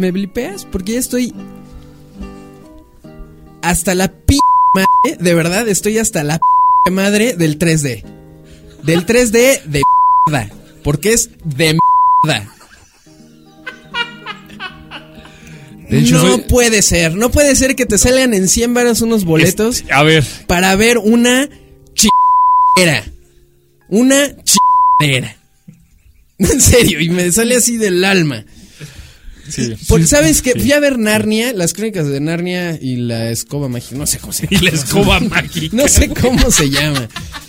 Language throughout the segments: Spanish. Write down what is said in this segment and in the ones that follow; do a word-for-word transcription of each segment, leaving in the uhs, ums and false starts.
me blipeas, porque ya estoy hasta la p*** madre, de verdad, estoy hasta la p*** madre del tres D. Del tres D de mierda, porque es de mierda. De hecho, no soy... puede ser, no puede ser que te salgan en cien varos unos boletos este, a ver. para ver una chingadera. Una chingadera. En serio, y me sale así del alma. Sí, Por, ¿Sabes sí, qué? Sí. Fui a ver Narnia, las crónicas de Narnia y la escoba mágica. No sé cómo se llama. Y la escoba mágica. No sé cómo se llama.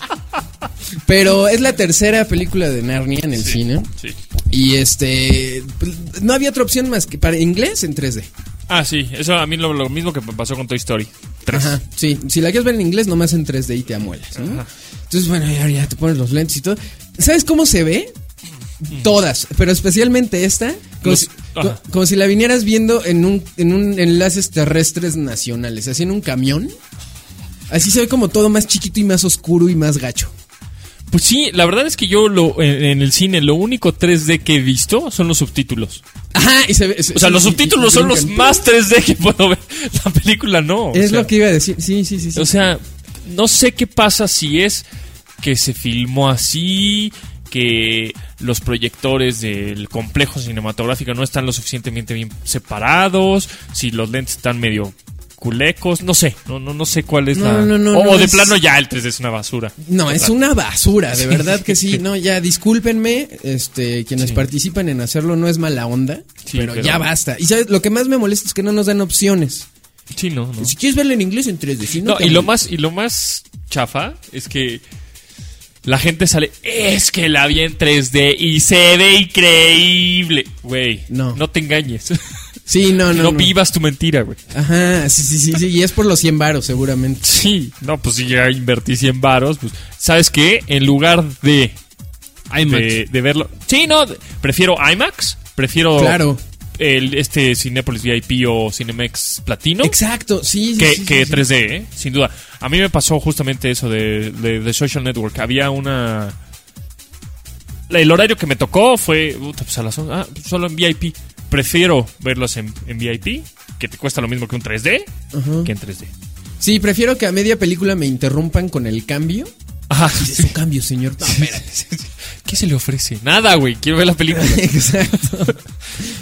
Pero es la tercera película de Narnia en el sí, cine. Sí. Y este. No había otra opción más que para inglés en tres D. Ah, sí. Eso a mí lo, lo mismo que me pasó con Toy Story tres. Ajá, sí. Si la quieres ver en inglés, nomás en tres D y te amuelas, ¿no? Ajá. Entonces, bueno, ya, ya te pones los lentes y todo. ¿Sabes cómo se ve? Todas, pero especialmente esta, como, Los, si, como, como si la vinieras viendo en un, en un enlaces terrestres nacionales, así en un camión. Así se ve como todo más chiquito y más oscuro y más gacho. Pues sí, la verdad es que yo lo en, en el cine lo único tres D que he visto son los subtítulos. Ajá, y se ve, se, o sea, sí, los subtítulos y, y son los más tres D que puedo ver. La película no. Es sea, lo que iba a decir, sí, sí, sí, sí. O sea, no sé qué pasa si es que se filmó así, que los proyectores del complejo cinematográfico no están lo suficientemente bien separados, si los lentes están medio culecos, no sé, no no no sé cuál es no, la... No, no, o no, de es... plano ya el tres D es una basura. No, es una basura, de verdad que sí, no, ya discúlpenme, este, quienes sí. participan en hacerlo, no es mala onda, sí, pero, pero ya basta. Y sabes, lo que más me molesta es que no nos dan opciones. Sí, no, no. Si quieres verlo en inglés en tres D, si no, no y lo más y lo más chafa es que la gente sale, es que la vi en tres D y se ve increíble. Güey, no. no te engañes. Sí, no, no. No, no vivas tu mentira, güey. Ajá, sí, sí, sí, sí. Y es por los cien varos, seguramente. Sí, no, pues si ya invertí cien varos, pues, ¿sabes qué? En lugar de... IMAX. De, de verlo... Sí, no, prefiero IMAX, prefiero... Claro. El, este Cinépolis V I P o Cinemex Platino. Exacto, sí, sí. Que, sí, que sí, tres D, ¿eh? Sin duda. A mí me pasó justamente eso de, de, de Social Network. Había una... El horario que me tocó fue... Pues a las once, ah, solo en V I P. Prefiero verlos en, en V I P, que te cuesta lo mismo que un tres D, uh-huh. que en tres D. Sí, prefiero que a media película me interrumpan con el cambio. Ajá. ¿Qué es un cambio, señor? No, espérate. ¿Qué se le ofrece? Nada, güey. Quiero ver la película. Exacto.